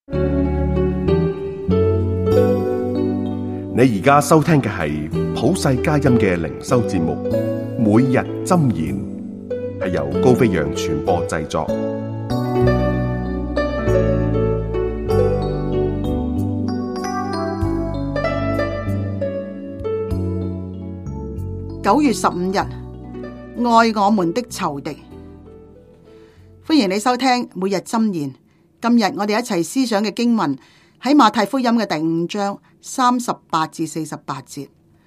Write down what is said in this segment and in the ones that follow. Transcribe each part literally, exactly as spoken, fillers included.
你而家收聽嘅係普世佳音嘅靈修節目，每日箴言，係由高飛揚傳播製作。 九月十五日，愛我們的仇敵。歡迎你收聽每日箴言。今日我哋一齊思想嘅經文喺馬太福音嘅第五章三十八至四十八節。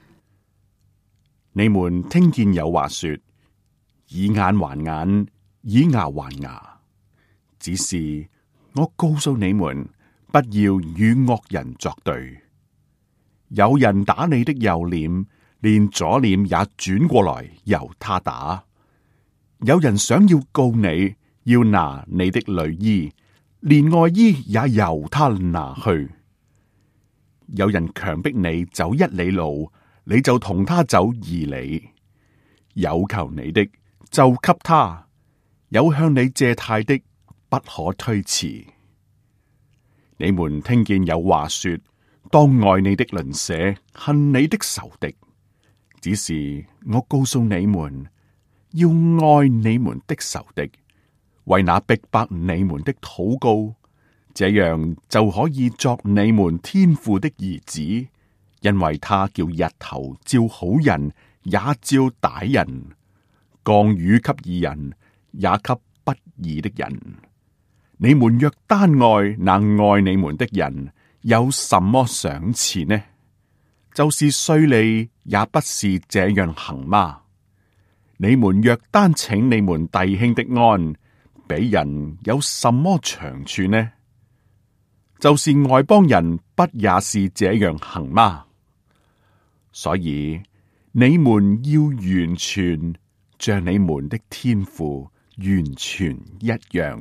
你們聽見有話說，以眼還眼，以牙還牙。只是我告訴你們，不要與惡人作對。有人打你的右臉，連左臉也轉過來由他打。有人想要告你，要拿你的裡衣，連外衣也由他拿去。有人強迫你走一里路，你就同他走二里。有求你的就給他，有向你借貸的不可推辭。你們聽見有話說，當愛你的鄰舍，恨你的仇敵。只是我告訴你們，要愛你們的仇敵，為那逼迫你們的禱告，這樣就可以作你們天父的兒子，因為他叫日頭照好人，也照歹人，降雨給義人，也給不義的人。你們若單愛那愛你們的人，有什麼賞賜呢？就是稅吏也不是這樣行嗎？你們若單請你們弟兄的安，比人有什麼長處呢？就是外邦人不也是這樣行嗎？所以你們要完全，像你們的天父完全一樣。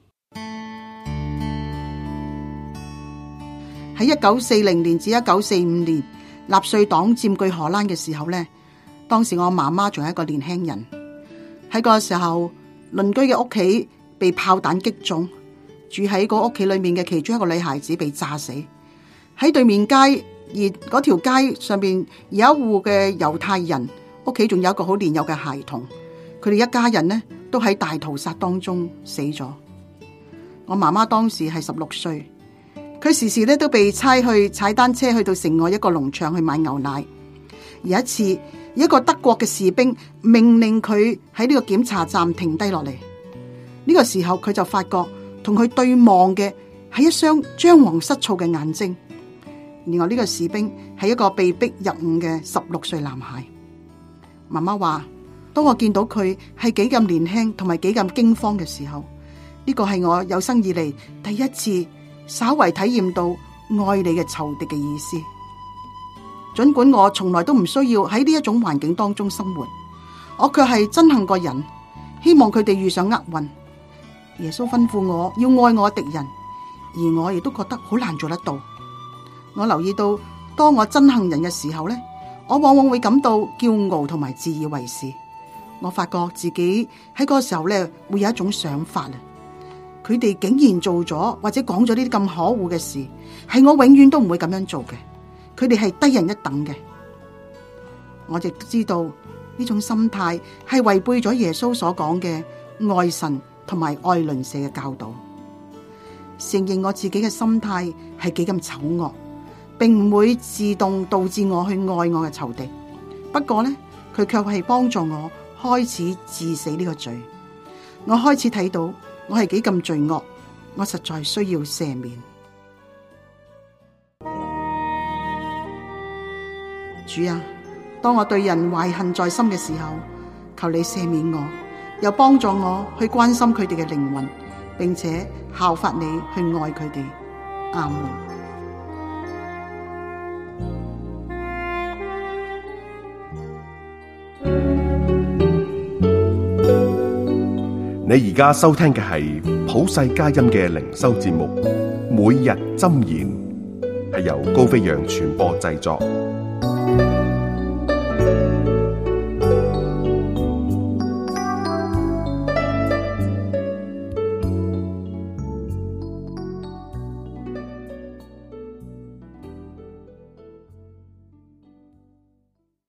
喺一九四零年至一九四五年，納粹黨佔據荷蘭嘅時候呢，當時我媽媽仲係一個年輕人。喺個時候，鄰居嘅屋企被炮彈擊中，住喺個屋企裏面嘅其中一個女孩子被炸死。喺對面街，而嗰條街上邊有一戶嘅猶太人，屋企仲有一個好年幼嘅孩童，佢哋一家人呢都喺大屠殺當中死咗。我媽媽當時係十六歲。佢時時咧都被差去踩單車去到城外一個農場去買牛奶。有一次，一個德國嘅士兵命令佢喺呢個檢查站停低落嚟。呢個時候佢就發覺同佢對望嘅係一雙張皇失措嘅眼睛。另外呢個士兵係一個被逼入伍嘅十六歲男孩。媽媽話：當我見到佢係幾咁年輕同埋幾咁驚慌嘅時候，呢個係我有生以嚟第一次稍為體驗到愛你嘅仇敵嘅意思。盡管我從來都唔需要喺呢一種環境當中生活，我卻係憎恨個人，希望佢哋遇上厄運。耶穌吩咐我要愛我敵人，而我亦都覺得好難做得到。我留意到，當我憎恨人嘅時候呢，我往往會感到驕傲同埋自以為是。我發覺自己喺嗰個時候呢，會有一種想法啊。佢哋竟然做咗或者講咗呢啲咁可惡嘅事，係我永遠都唔會咁樣做嘅。佢哋係低人一等嘅。我亦都知道呢種心態係違背咗耶穌所講嘅愛神同埋愛鄰舍嘅教導。承認我自己嘅心態係幾咁醜惡，並唔會自動導致我去愛我嘅仇敵。不過呢，佢卻係幫助我開始治死呢個罪。我開始睇到我係幾咁罪惡，我實在需要赦免。主啊，當我對人懷恨在心嘅時候，求你赦免我，又幫助我去關心佢哋嘅靈魂，並且效法你去愛佢哋。阿門。 你而家收聽嘅係普世佳音嘅靈修節目《每日箴言》，係由高飛揚傳播製作。